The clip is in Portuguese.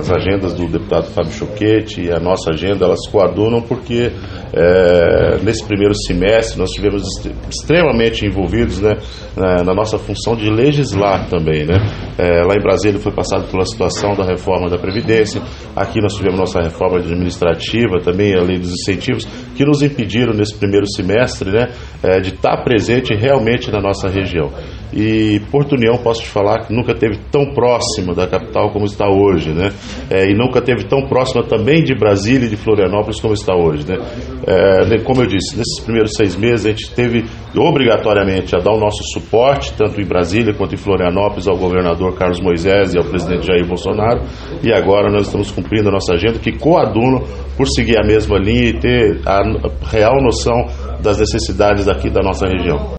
as agendas do deputado Fábio Choquette e a nossa agenda, elas coadunam porque nesse primeiro semestre nós estivemos extremamente envolvidos, né, na nossa função de legislar também, né? Lá em Brasília foi passado pela situação da reforma da Previdência, aqui nós tivemos nossa reforma administrativa, também a lei dos incentivos, que nos impediram nesse primeiro semestre, né, de estar presente realmente na nossa região. E Porto União, posso te falar que nunca esteve tão próxima da capital como está hoje, né? E nunca esteve tão próxima também de Brasília e de Florianópolis como está hoje, né? Como eu disse, nesses primeiros 6 meses a gente teve obrigatoriamente a dar o nosso suporte, tanto em Brasília quanto em Florianópolis, ao governador Carlos Moisés e ao presidente Jair Bolsonaro, e agora nós estamos cumprindo a nossa agenda, que coaduna por seguir a mesma linha e ter a real noção das necessidades aqui da nossa região.